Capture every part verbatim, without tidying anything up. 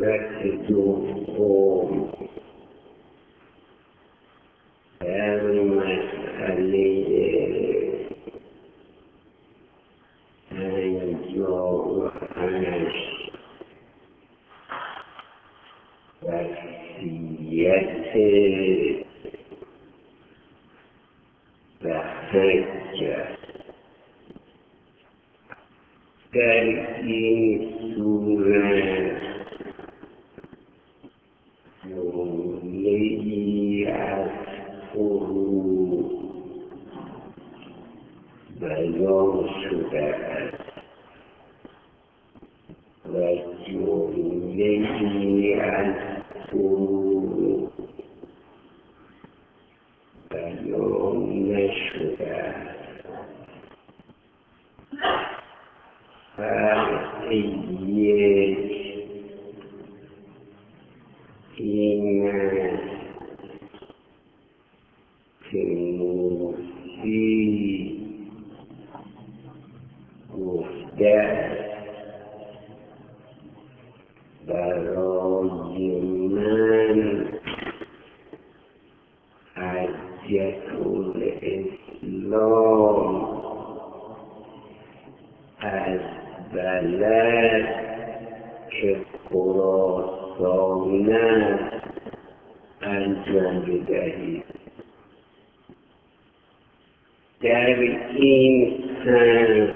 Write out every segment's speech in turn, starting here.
قدرت دوم در مسئله انجام و هنش وصیت و حج است. در این صورت جمله‌ای از فروع بیان شده است و جمله‌ای از فروع بیان نشده است. فرق یک این است که موسی گفته است برای من حجة الاسلام از بلد که خراسان است انجام بدهید. در این سن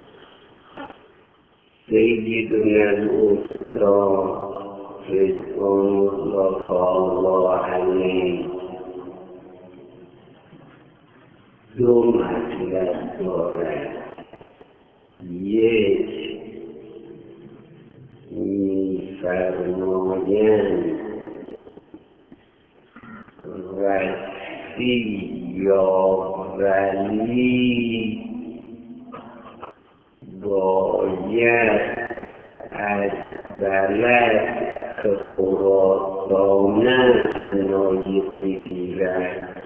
سیدنا الاستاد رضوان الله تعالی علیه دو مطلب دارد. یک می‌فرمایند وصی یا ولی باید از بلد که خراسان است نایب بگیرد.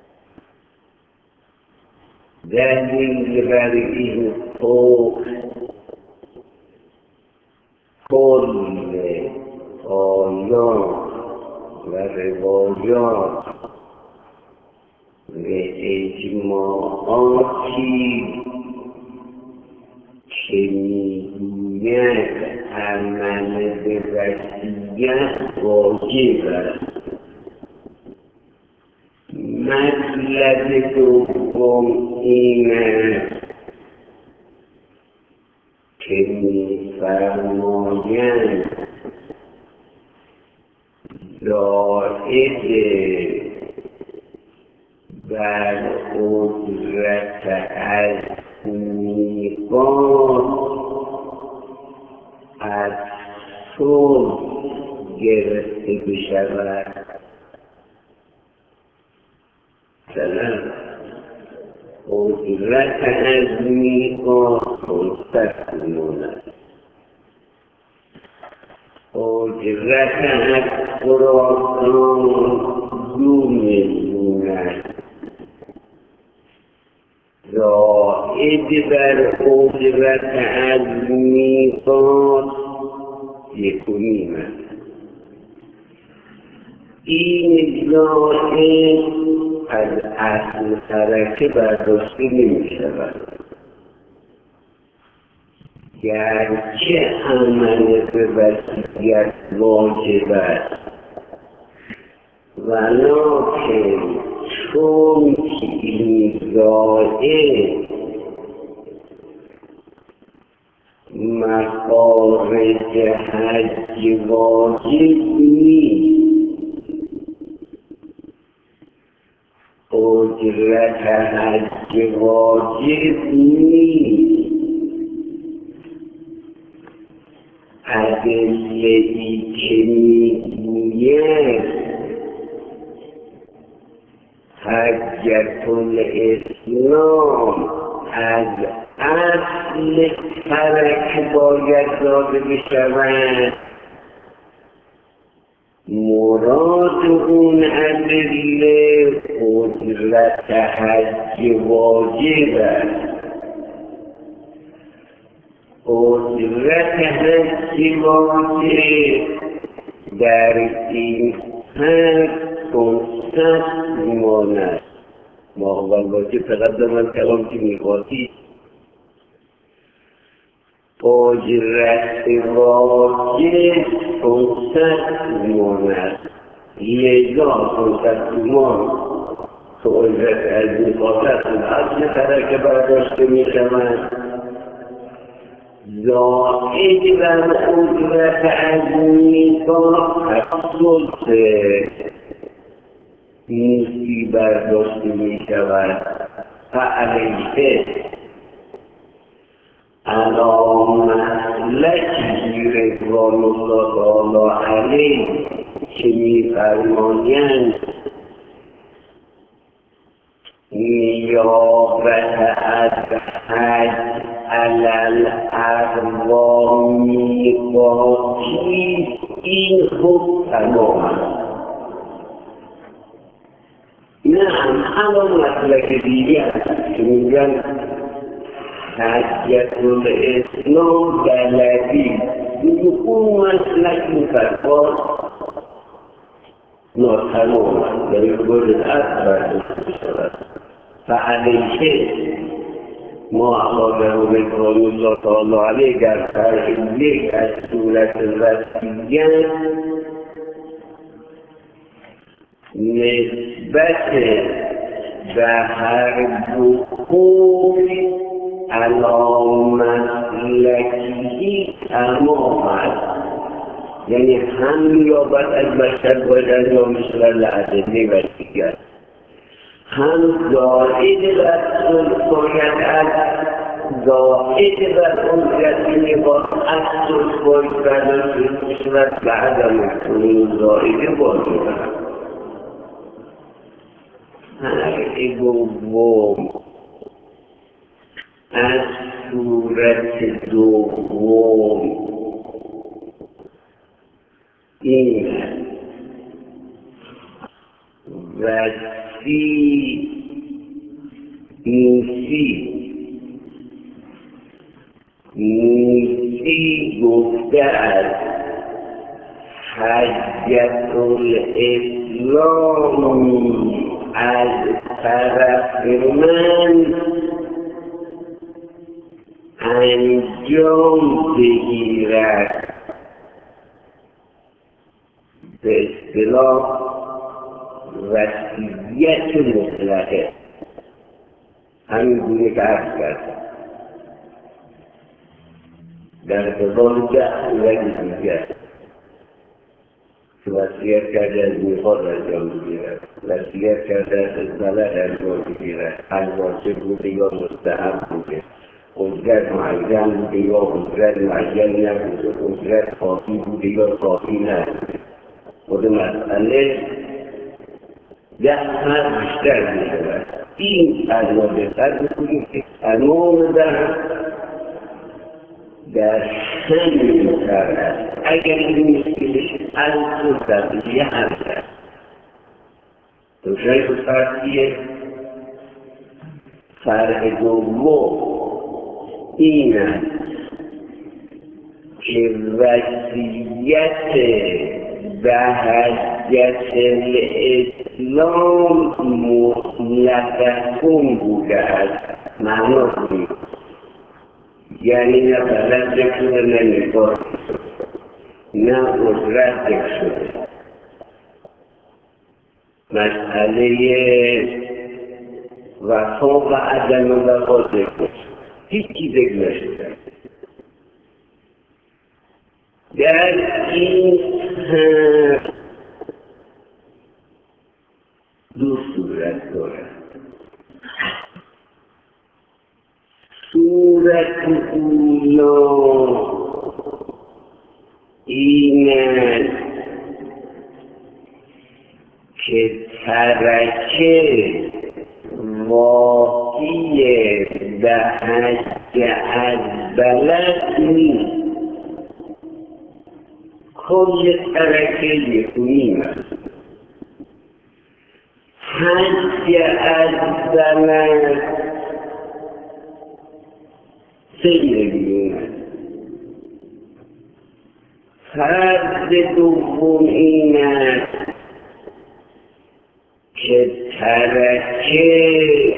دلیل بر این حکم کل آیات و روایات و اجماعاتی که میگوید عمل به وصیت واجب است. مطلب دوم این است که می‌فرمایند زائد بر اجرت از میقات از صلح گرفته بشود. مثلا اجرت از میقات مستقل ماند، اجرت از خراسان دو میلیون است. زائد بر اجرت از میقات یک و نیم است. این زائد از اصل حرکه برداشته نمی شود. گرچه عمل به وصیت واجب است ولکن چون که این زائد مخارج حج واجب نیست، اجرت حج واجب نیست، ادله‌ای که میگوید حجة الاسلام از اصل ترک باید داده بشود، مراد اون ادله اجرت حج واجب است. اجرت حج واجب در این هر کنست میماند. ما اول باشه فقط در من کلام که میخواهی اجرت واجب کنست میماند. لذا کنست میمان که اجرت از میخواهد از چه طرح که برداشته میشود زائد بر اجرت از میخواه حصول نیستی برداشته میشود. فعلیه علامتی رضوان الله تعالی علیه که میفرمایند نیابت از حج علی الارواح میقاتی این خوب تمام است. نعم الان مسلک دیگه که میگن حجت الاسلام بلدی اون مسلک این فرقات ناتمام است در این گرد از برداشته شود. فعلیه ما احاده و رضوان الله تعالی علیه در فرق یک از صورت وسیعیت نسبت به هر دو قول علامتی تمام است. یعنی هم نیابت از بشر باید انجام بشود لعدده وسیعیت، هم زائد بر اون باید از زائد بر اون رسمی باید از اون باید برداشت بشود به عدم اون زائد باید فرق دوم از صورت دوم این وسیع موسی موسی گفته از حجت الاسلامی از طرف من انجام بگیرد. به اصطلاح وصیت مطلقه همین گونه که عرض کردم در ارتباط ده صورت دیگر که وصیت کرده از میخواد انجام بگیرد، وصیت کرده از بلد انجام بگیرد، از واجب بوده یا مستحب بوده، اجرت معین بوده یا اجرت معین نبوده، اجرت کافی بوده یا کافی نبوده. خود مسئله ده هر بیشتر میشود. این از ما بهتر بکنیم که تمام در در همین کار است. اگر این مشکلش از اون تبدیلی هست است دوشای فرقیه. فرق دوم این است که وصیت به حجت الاسلام مطلقاً بوده است. معنا کنید یعنی نه بلد ذکر شده نه نگاه نه قدرت ذکر شده. مسئله وفا و عدم وفا ذکر شده، هیچی ذکر نشده. در این دو صورت دارد. صورت اولا این است که ترکه واقعی به حج از بلد نیست. کل ترکه یکونیم است. حج از بلد خیلی بیرون است. فرض دوم این است که ترکه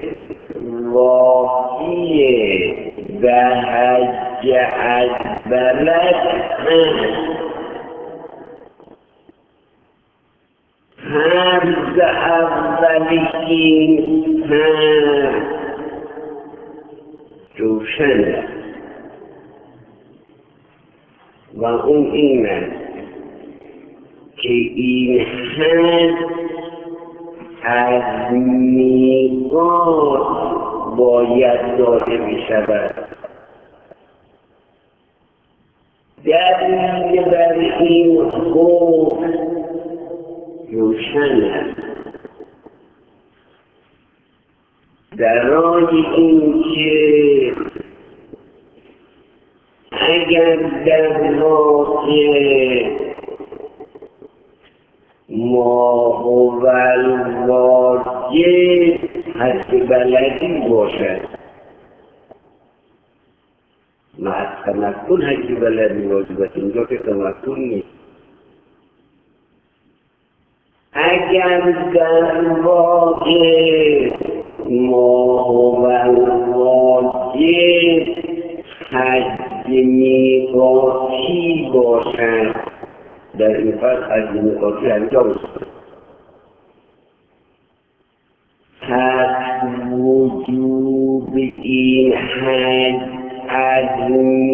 واقعی به حج از بلد هست. فرض اولی این هست روشن است و اون این است که این هست از میقات باید داده می شود. دلیل بر این حکم روشن است. برای اینکه اگر در واقع ما هو الواجب حد بلدی باشد، ما از تمکن حد بلدی واجبت، اینجا که تمکن نیست. اگر در واقع ما هو الواجب حد میقاتی باشد، در این فرق حد میقاتی انجام است. پس وجوب این حد از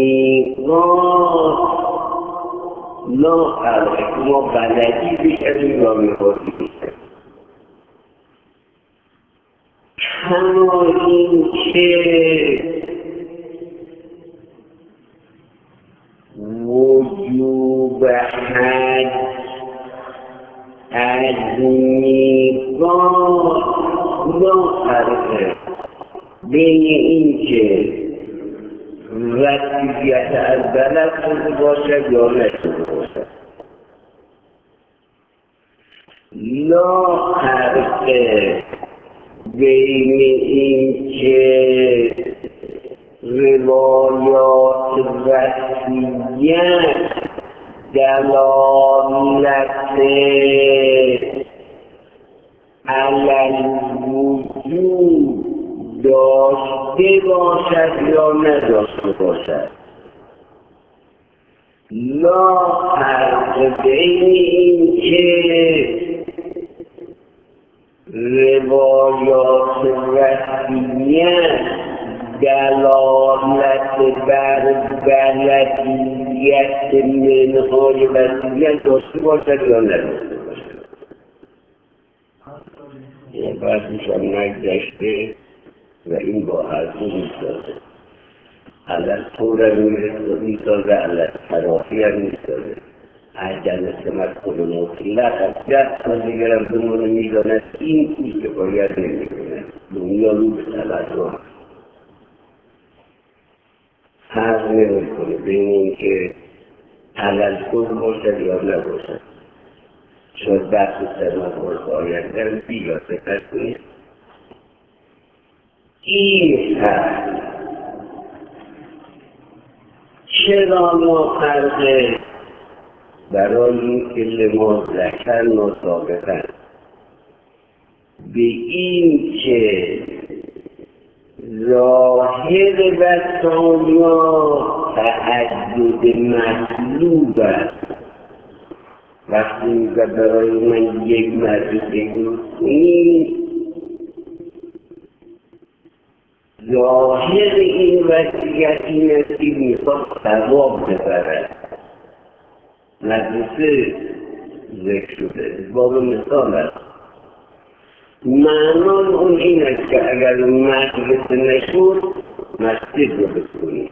میقات لا فرق، ما بلدی بشویم یا میقاتی بشویم. کما این که وجوب حد از میقات لا فرق بین این که وضعیت از بلد شده باشد یا نشده باشد. لا فرق بین این که روایات وصیت دلالت علی الوجوب داشته باشد یا نداشته باشد. لا فرق بین این که روایات وصیت دلالت بر بلدیت منهای وصیت داشته باشد یا نداشته باشد. این بحثش هم نگذشته و این با حرفی میسازه، علت طور میسازه، علت ترافی هم میسازه. عجل تمکن مطلق از دست و دیگر هم دمونه میداند این چیز که باید نمیکنه. دنیا رو به تلقا فرق نمیکنه بین این که تلقا باشد یا نباشد. شاید بحث تلقا آید در بیگاه سپس کنید. این هست چرا ما فرقه برای این که لما ذکر ناسابقه به این که ظاهر وصایا تعدد مطلوب است. وقتی میگه برای من یک مطلوب بگوید ظاهر این وصیت این است که میخواد ثواب ببرد. مدرسه ذکر شده باب مثال است. معنای اون این است که اگر مدرسه نشد مسجد رو بکنید.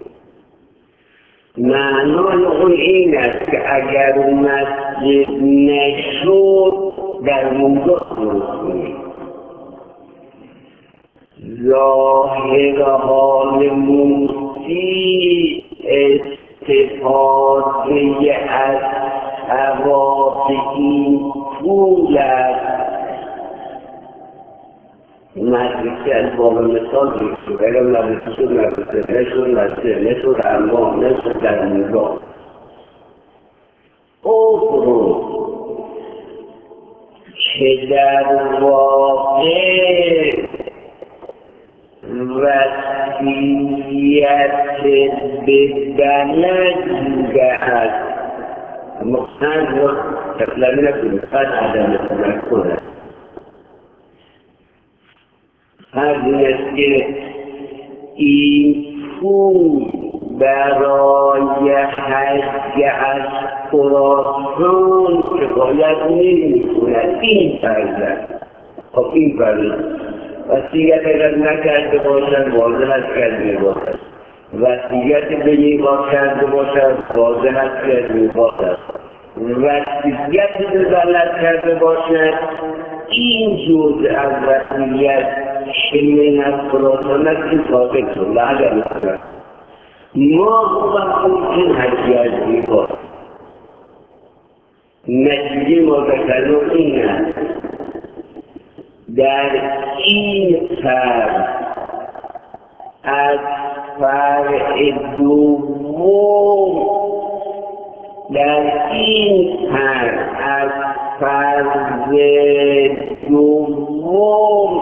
معنای اون این است که اگر مسجد نشد در اونجا درست کنید. ظاهر حال موسی استفاده از حواس این پول است. مدرسه از باب مثال بکشد. اگر مدرسه شد مدرسه نشد مسجد نشد انبام نشد در اونجا کفر که در واقع وصیت به بلد بوده است. مقصد رو تقلیل نکنید، قد عدم تذکر است. هر است که این پول برای حج از خراسان کفایت نمی‌کند. این فرض خب این فرض وصیت اگر نکرده باشد واضح است کرده باشد، وصیت به میراث کرده باشد واضح است کرده باشد، وصیت به بلد کرده باشد این جزء از وصیت که من از خراسان است این ثابت شد اگر می‌کند ما ممکن حجی از میراث نتیجه ما ذکرنا این است در این فرد از فرع دوم در این فرد از فرد دوم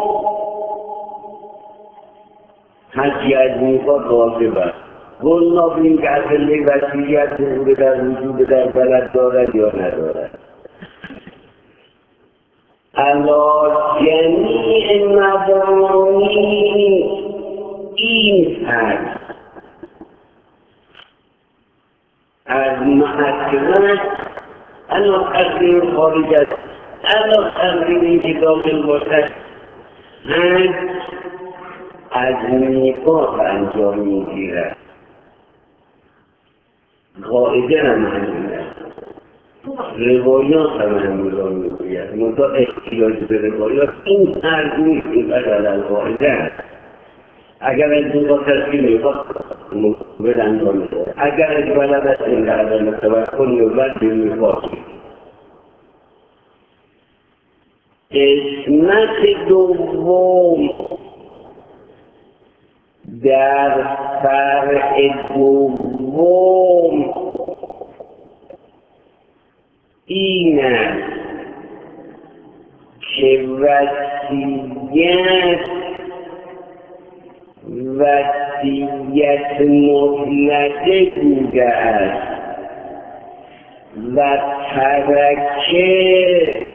حجی از میراث واجب است. قلنا بین که اصلی وصیت ظهور در وجود در بلد دارد یا ندارد. علا جمیع مبانی این هست از محکمت علا تقدیر خارج است، علا تقدیری که داخل باشد هست از میراث انجام میگیرد. قاعده هم همین است، روایات هم همین را میگوید. منتها احتیاج به روایات این فرض نیست، این بدل القاعده است. اگر از میراث تشکیل میخواد مقبل انجام میده، اگر از بلد است این عدم توکل نوبت به میراث. قسمت دوم در فرع دوم این است که وصیت وصیت مطلقه بوده است و ترکه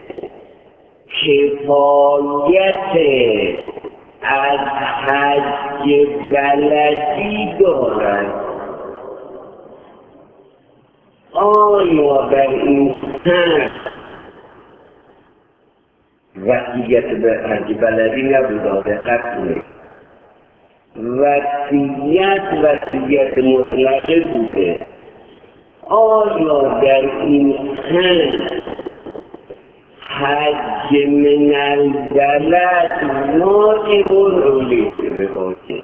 کفایت از حج بلدی دارد. آیا در این سن وصیت به حج بلدی نبوده؟ دقت کنید، وصیت وصیت مطلقه بوده. آیا در این سن حج من البلد واجب علیه به واجب؟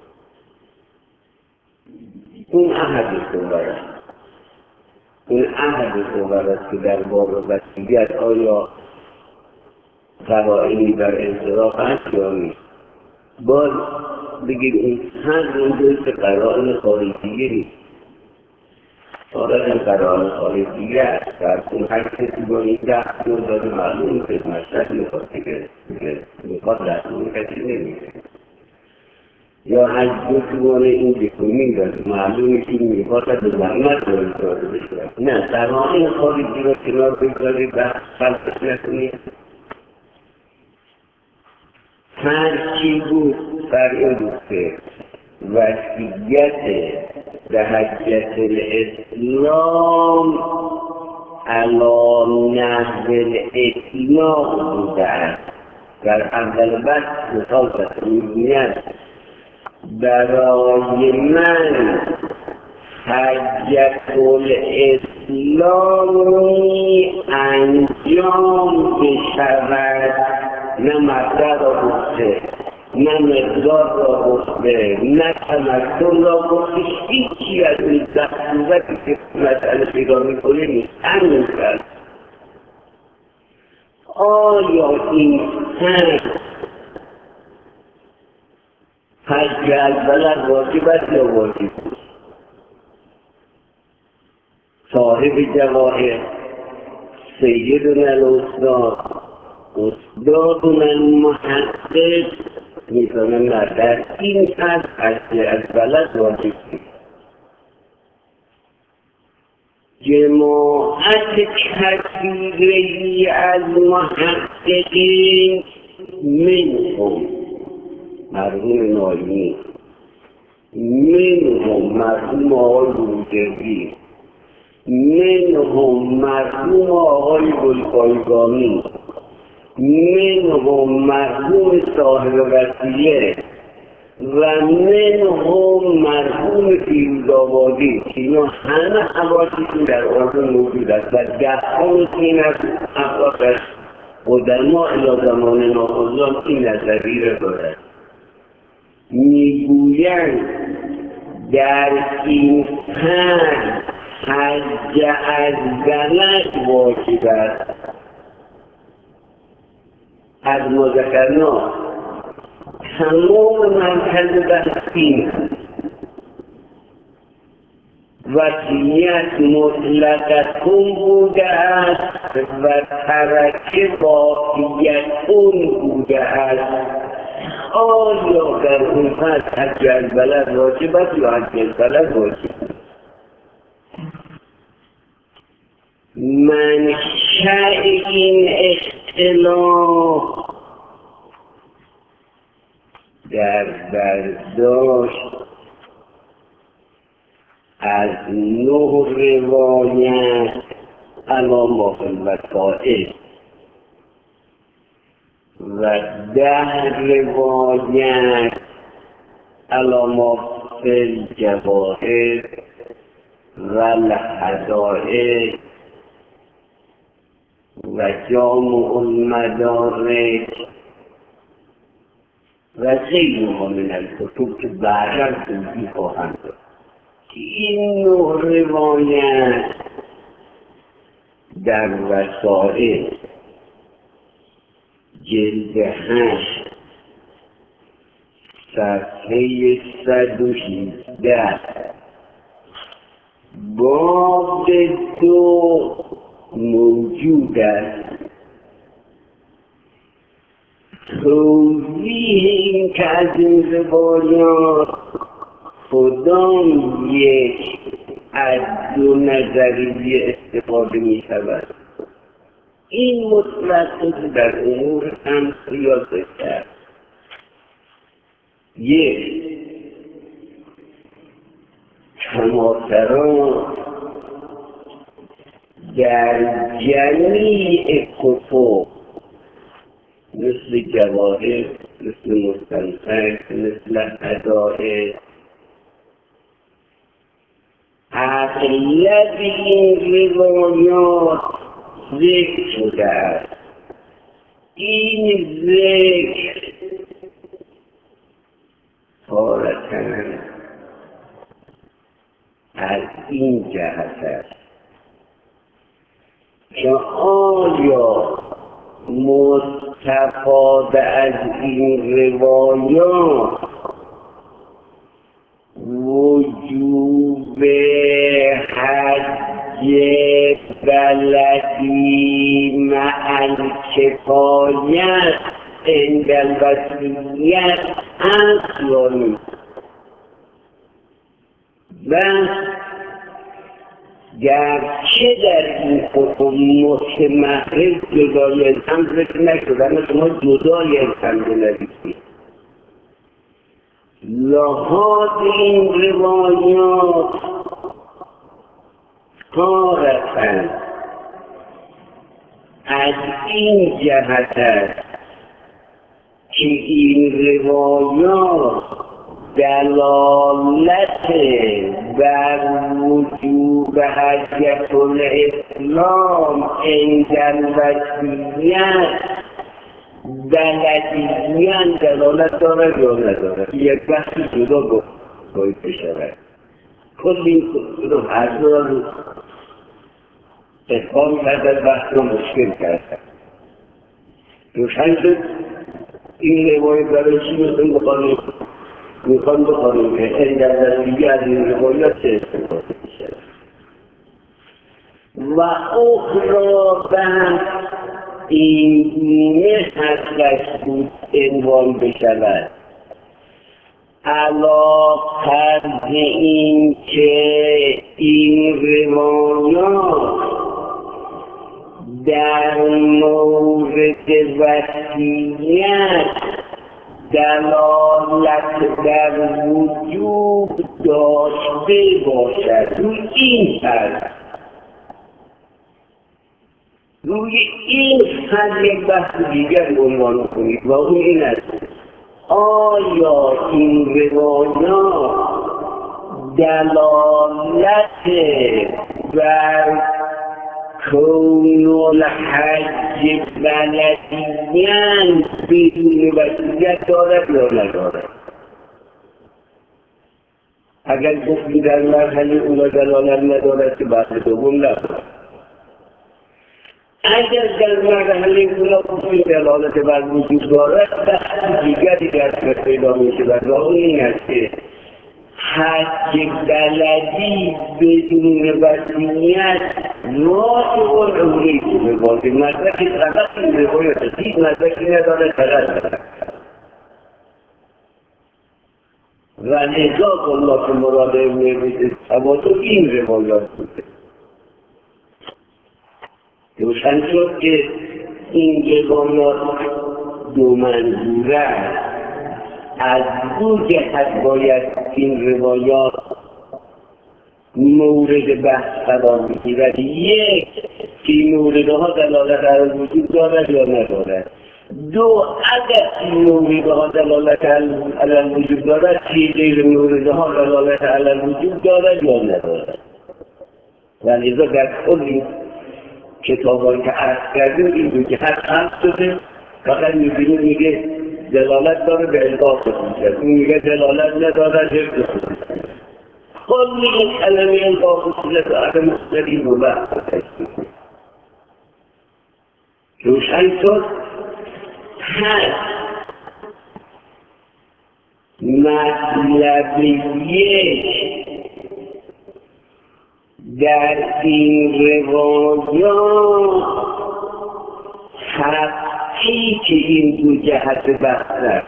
اون احد صور است، اون احد صور است که در باب وصیت آیا قرائنی بر انصراف هست یا نیست. باز بگید این هر اون که قرائن خارجیه نیست، آره این قرائن خارجیه است. در اون هر کسی با این دست رو داده معلوم خدمت میخواد دیگه میخواد رسول کسی نمیده، یا حجبه سواره این دکومین داره معلومی که میخواد به زحمت رو داده بشه. نه قرائن خارجی رو کنار بگذارید و خلقش نکنید. هرچی بود بر این بود که وصیت به حجت الاسلام علا نحو الاسلام بوده است. در اول بحث مثال تصمیمیت برای من حجت الاسلامی انجام بشود، نه مقدر را گفته، نه مقدار را گفته، نه تمکن را گفته، هیچی از این دستورتی که مسئله پیدا میکنه نیست. همین کرد. آیا این هست حج البلد واجب است یا واجب؟ صاحب جواهر سیدنا الاستاد استادنا المحقق می‌فرمایند در این حد از بلد واجب جماعت کثیری از محققین منهم مرحوم نایمی، منهم مرحوم آقای بروجردی، منهم مرحوم آقای گلپایگانی، منهم مرحوم صاحب وسیله و منهم مرحوم فیروزآبادی. اینا همه حواشیشون در اردن موجود است و دهان این از افراد قدما الی زمان ناخوشان این نظریه را دارد. میگویند در این حد حج از بلد واجب است. از ما ذکرنا تمام مرکز بحثین وصیت مطلقتون بوده است و ترکه واقعیتون بوده است. آیا در اون حد حج از بلد واجب است یا حج از بلد واجب است؟ منشأ این اختلاف در برداشت از نه روایت علامه الوسائل و ده روایت علامه الجواهر و الحدائق و جامع المدارک و غیرها من الکتب که بعدا توضیح خواهند داد. این نه روایت در وسائل جلد هشت صفحه صد و هجده باب دو موجود است. توضیح این که از این روایات کدام یک از دو نظریه استفاده می شود، این مطلق در امور هم قیاسه کرد. یک کماتران در جمیع کتب مثل جواهر، مثل مستنطق، مثل حدائق اغلب این روایات ذکر شده است. این ذکر تارة از این جهت است که آیا مستفاد از این روایات وجوب حج بلدی مع الکفایت عند الوصیت هست یا نیست؟ و گرچه در این کتب متمحض جدای از هم ذکر نشده، اما شما جدای از هم بنویسید. لحاظ این روایات تارة از این جهت است که این روایات دلالت بر وجوب حجة الاسلام عند الوصیت بلدیان دلالت دارد یا ندارد. یک بحث جدا باید بشود. کل این رو هر دو رو اتفاق کرده بحث رو مشکل کرده. روشن شد این روایت برای چی میخوایم بخوانیم؟ میخوام بخوانیم که این در نتیجه از این روایت چه استفاده میشه. و اخرى بحث این گونه حضرت بود عنوان بشود علا فرض این که این روایات در مورد وصیت دلالت در وجوب داشته باشد روی این فرض روی این فرض یک بحث دیگر عنوان کنید و اون این است آیا این روایات دلالت بر کون الحج بلدیاً بدون وصیت دارد یا ندارد؟ اگر گفتی در مرحله اونا دلالت ندارد که بحث دوم ندارد. اگر در مرحله اونا گفتی دلالت بر وجود دارد بحث دیگری در پیدا می‌شود و اون این است که حج بلدی بدون وصیت واجب العمری به واجب مدرکی فقط این روایت هیچ مدرکی نداره فقط داره و لذا الله که مراد می‌بینید اما تو این روایات بوده روشن شد که این روایات دو منظوره از دو جهت باید این روایات مورد بحث قرار بگیرد یک که این موردها دلالت علی وجود دارد یا ندارد دو اگر این موردها دلالت علی وجود دارد که غیر موردها دلالت علی وجود دارد یا ندارد و لذا در کل کتابانی که عرض کردیم این دو جهت خلق شده فقط می‌بینیم میگه دلالت داره به الغا خصوصیت اون میگه دلالت نداره حفظ خصوصیت کلی این کلمه الغا خصوصیت و عدم خصوصیت این رو بحث تشکیل روشن شد پس مطلب یک در این روایات حقی که این دو جهت بحث است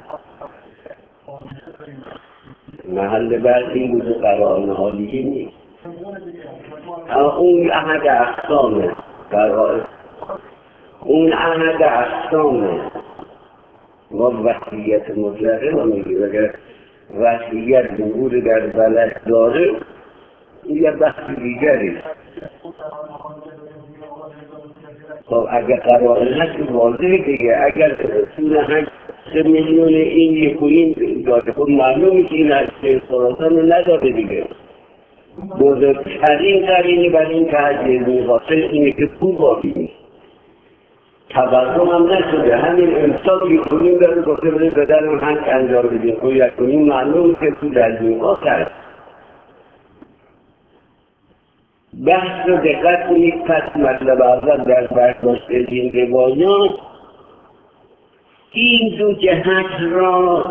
محل بحث این دو قرائن حالیه نیست اون احد اقسامه قرائن اون احد اقسامه ما وصیت مطلقه ما میگیم اگر وصیت ظهور در بلد داره این یه بحث دیگری خب اگر قرائن هست واضحه دیگه اگر سون هشت سه میلیون این یک و این داده خود معلومه که این هشت خراسان رو نداده دیگه بزرگترین قرینه برای این که حجیز میخواستر اینه که پول باقی نیست تبرم هم نشده همین امسال یک کنیم داره گفته بده بدرم هنگ انجام بدیم خب یک کنیم معلومه که پول از میخواست هست بحث رو دقت کنید پس مطلب اول در برداشت این روایات این دو جهت را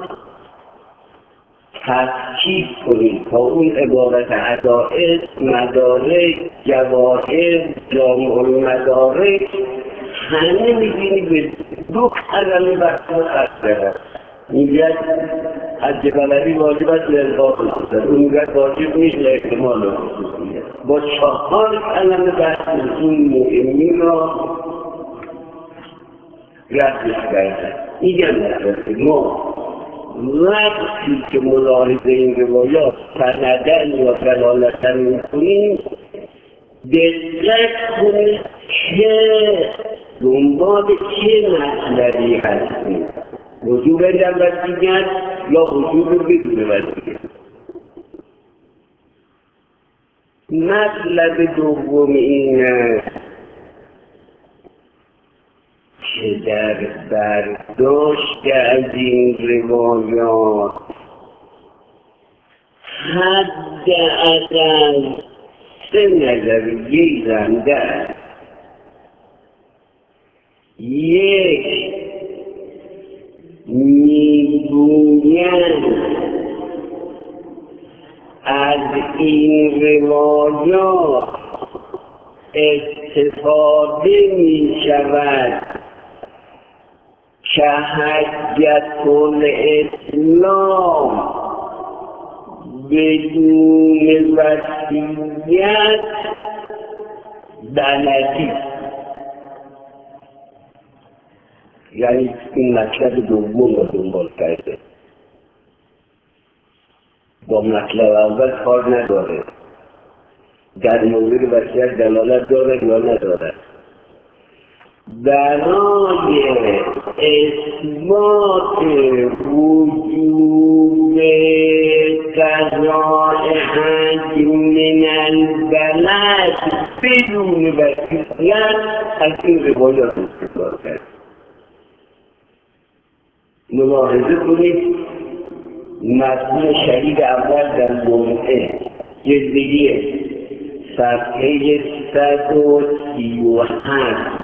تفکیک کنید تا اون عبارت عدائد، مدارک، جواهر، جامع المدارک همه میبینید به دو کلمه بحث رو خط دارد میگه حج بلدی واجب است للغا خصوصیت اون میگه واجب نیست لاحتمال خصوصیت با چهار کلمه بحث این مهمی را رفتش کرده میگم نرسید ما وقتی که ملاحظه این روایات سندن یا دلالتن میکنیم دقت کنید که دنبال چه مطلبی هستیم وجوب در وصیت یا وجوب بدون وصیت مطلب دوم این است که در برداشت از این روایات حد اقل سه نظریه زنده است یک میگویند از این روایات استفاده می شود که حجت الاسلام بدون وصیت بلدی، یعنی این مطلب دوم رو دنبال کرده، با مطلب اول کار نداره، در مورد وصیت دلالت داره یا نداره. برای اثبات وجوب قضاء حج من البلد بدون وصیت از این روایات استفاده کرد. ملاحظه کنید متن شهید اول در موضع جلدیه صفحه صد و سی و هشت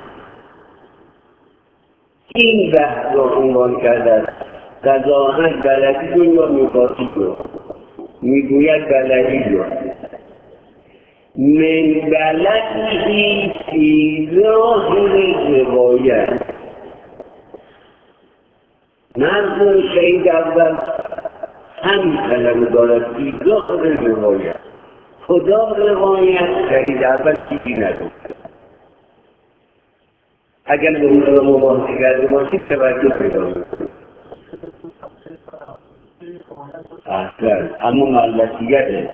این بحث را عنوان کرده. قضاء بلدی رو یا میقاتی رو میگوید بلدی رو من بلدی فی ظاهر روایت. مرد شهید اول همین کلمه دارد فی ظاهر روایت. خدا روایت شهید اول چیزی نگفته. اگر به اون رو مباحثه کرده باشید توجه پیدا می‌کنید. اصلا اما ملکیته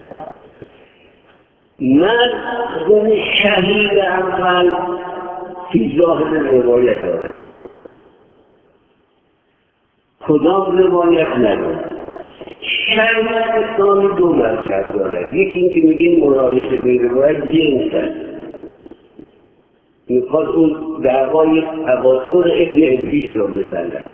مرد شهید اول فی ظاهر روایت داره، کدام روایت نداره. شهید ثانی دو مرکز داره. یکی این که میگیم مرادش به روایت جنس است، میخواد اون دعوای تواصل ابن ادریس رو بزنه،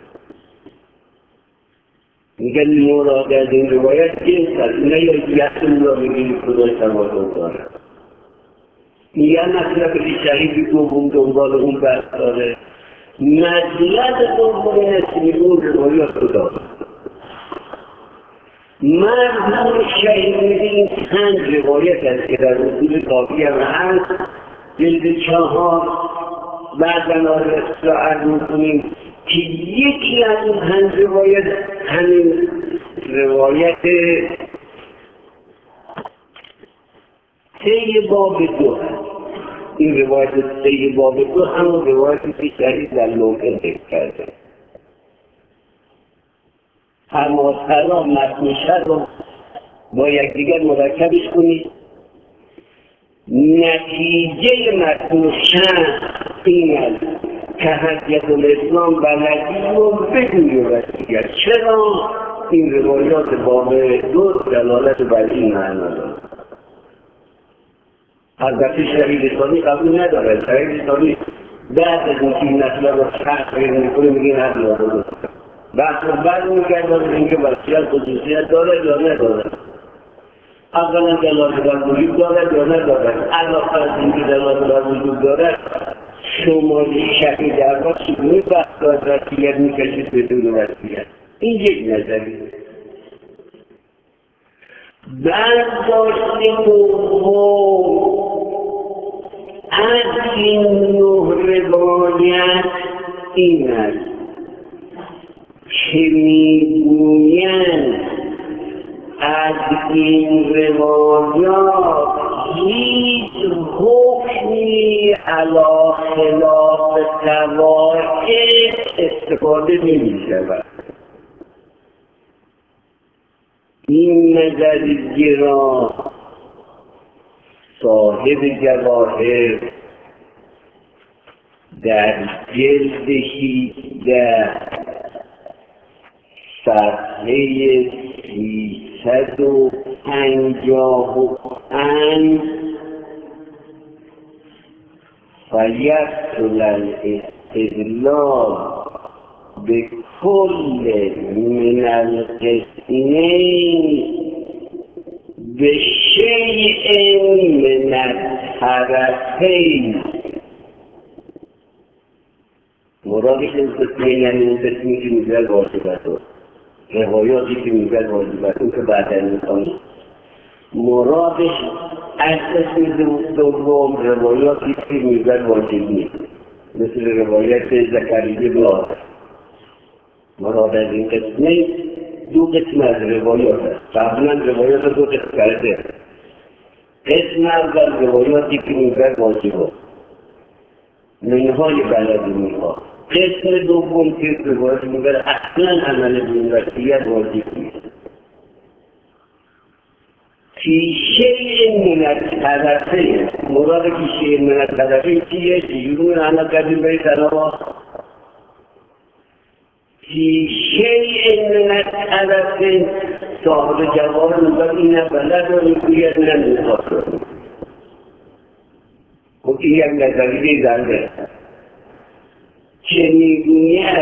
میگن مراد از این روایت جنس است، نه یا یقین را میگیم کدای تواصل داره. میگن مطلب شهید دوم دنبال اون بحث داره. مطلب دوم نسلی اون روایت رو داره. مرحوم شهید میگه چند روایت است که در اصول کافی هم هست، جلد چهار بعدا آرست را عرض میکنیم که یکی از این پنج روایت همین روایت سی باب دو هست. این روایت سی باب دو همون روایتی که شهید در لوحه ذکر کرده. اما سلام متنشه رو با یکدیگر مرکبش کنید. نتیجه متنشه این است که حجت الاسلام بلدی رو بدون وصیت. چرا؟ این روایات باب دو دلالت بر این معنا دارد. البته شهید ثانی قبول نداره. شهید ثانی بعد از اینکه این مسئله رو تحقیق میکنه میگه نه داره. بحث رو بعد میکردن اینکه وصیت خصوصیت داره یا نداره. اولا دلالت بر وجود دارد یا ندارد. علاوه از اینکه دلالت بر وجود دارد، شما شهید اول چگونه بحث را وصیت میکشید بدون وصیت؟ این یک نظری. برداشت دوم از این نه روایت این است که میگویند از این روایات هیچ حکمی علی خلاف قواعد استفاده نمی شود. این نظریه را صاحب جواهر در جلد هجده صفحه سیصد و پنجاه و پنج فیصل الاستدلال به کل من القسمین به شیء من الطرفین. مرادش این قسمین یعنی اون قسمی که میگوید واجبت هست، روایاتی که میگوید واجبت اون که بعدا میکنی مرادش از قسم دوم روایاتی که میزن واجبی مثل روایت زکریا بن آدم. مراد از این قسمه دو قسم از روایات است. قبلا روایات دو قسم کرده. قسم اول روایاتی که میزن واجبه منهای بلد میها. قسم دوم که روایت میزن اصلا عمل بین وسیعت واجب نیست. فی شیء من الطرفین، مراد فی شیء من الطرفین چیه؟ چجوری عمل کردیم به طرفا؟ فی شیء من الطرفین صاحب جواب میگه این بلد رو میگوید نه میخواد. خب این یک نظریه زنده که میگوید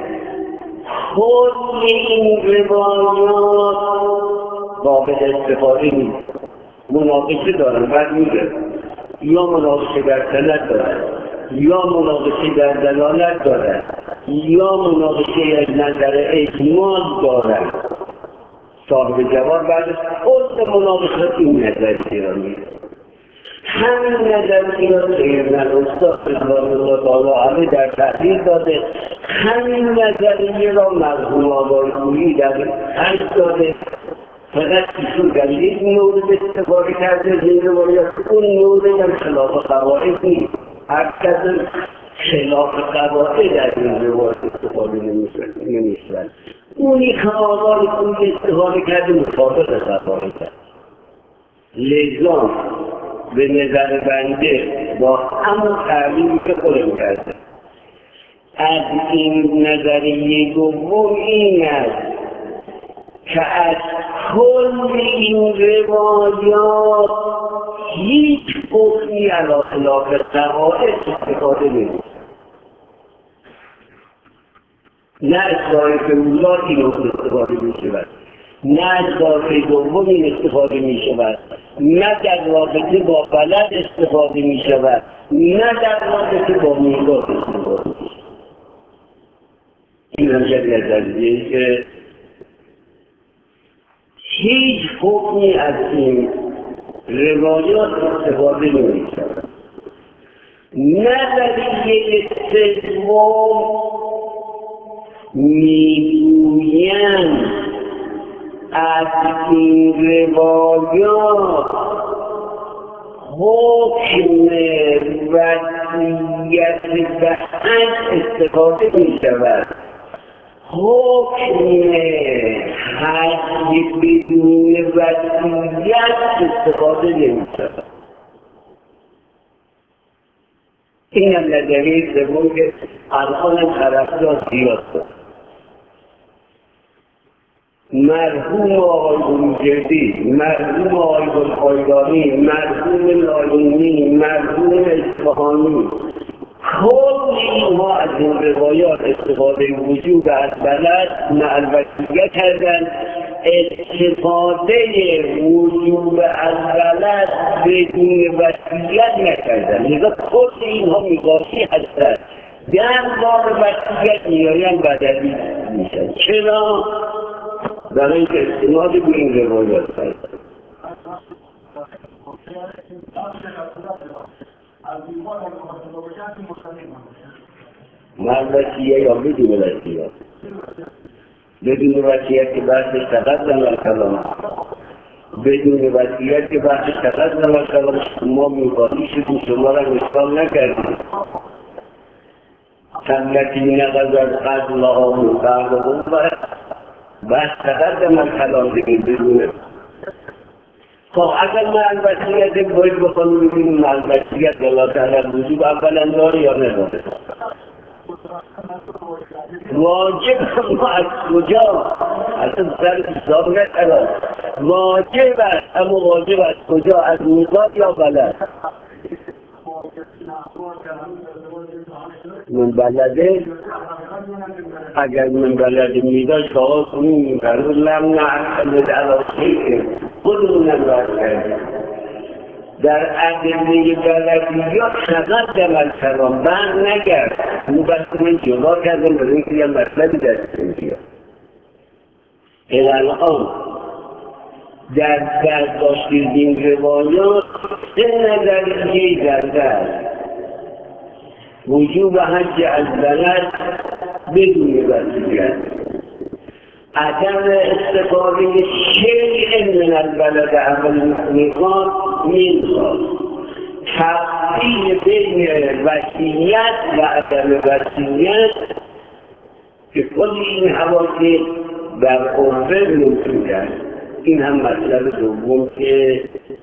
کل این روایات قابل استفاده نیست. مناقشه دارن بعد میگه یا مناقشه در سند دارن یا مناقشه در دلالت دارن یا مناقشه از نظر اجمال دارن. صاحب جواب بعدش خود مناقشه این نظریه را میگه. همین نظریه را سیدنا الاستاد رضوان الله تعالی علیه در تحریر داده. همین نظریه را مرحوم آقای در حج داده. فقط ایشون در یک مورد استفاده کرده از این روایات، اون مورد هم خلاف قواعد نیست. هر کسی خلاف قواعد در این روایات استفاده نمیشود. اونی که آقای اون استفاده کرده مطابق قواعد است. لذا به نظر بنده با همون تعلیمی که خودم کرده از این نظریه دوم این است که از کل این روایات هیچ حکمی علی خلاف قواعد استفاده نمیشه. نه از ظاهر اولاد این استفاده میشود، نه از ظاهر دوم این استفاده میشود، نه در رابطه با بلد استفاده میشود، نه در رابطه با میلاد استفاده میشود. این هم یک نظریه‌ای که هیچ حکمی از این روایات استفاده نمی‌شود. نظریه سوم میگویند از این روایات حکم وصیت به حج استفاده می‌شود. حکم حج بدون وصیت استفاده نمی‌شود. این هم نظریه سوم که الان طرفدار زیاد شد. مرحوم آقای بروجردی، مرحوم آقای گلپایگانی، مرحوم لاینی، مرحوم اصفهانی، کل اینها از این روایات استفاده وجود از بلد مع الوصیه کردن. استفاده وجود از بلد بدون وصیت نکردن. لذا کل اینها میگاسی هستند. در بار وصیت میآیند بدلی میشن. چرا؟ برای اینکه استناد به این روایات کردن. من وصیه یا بدون وصیه؟ بدون وصیت که بحثش تقدم الکلام، بدون وصیت که بحثش تقدم الکلام شما میقاطی شدیم، شما را اشکال نکردیم. سنتی نقض از قبل آمون بعد و بحث تقدم الکلام دیگه بدونه. خب اگر من الوصیت باید بخونم ببینیم من الوصیت دلالت علی الوجوب اولا داره یا نداره. واجب اما از کجا؟ اصلا سر حساب نکنم. واجب است اما واجب از کجا؟ از میلاد یا بلد؟ من بلده؟ اگر من بلده میلاد سوال کنیم برای لم نعمد علاقه خودمونم باید کردیم. در ادله بلدیات تقدم الکلام بر نگرد. اون بحث من جدا کردم برای اینکه یه مطلبی دستم بیاد. الان در برداشت این روایات سه نظریه در دست وجوب حج از بلد بدون وسیلت، عدم استفاده شیء من البلد اول میخواد میخواد تفصیل بین وسیلت و عدم وسیلت که کل این حوادث بر عرفه موجود است. این هم مطلب دوم که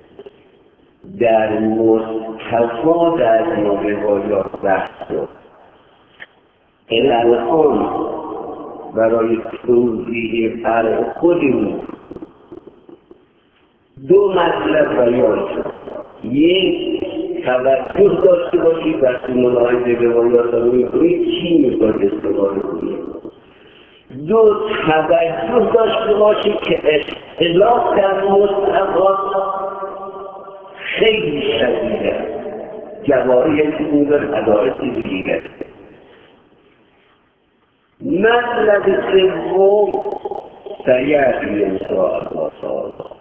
در مستفاد از ما روایات بحث شد. الان برای توضیح فرق خودمون دو مطلب بیان شد. یک، توجه داشته باشید وقتی ملاحظه روایات رو میکنید چی میخواد استفاده کنید. دو، توجه داشته باشید که اختلاف در مستفاد خیلی شدیده، جواری اون در حدائط دیگر. مطلب سوم سیأتی ان شاء الله تعالی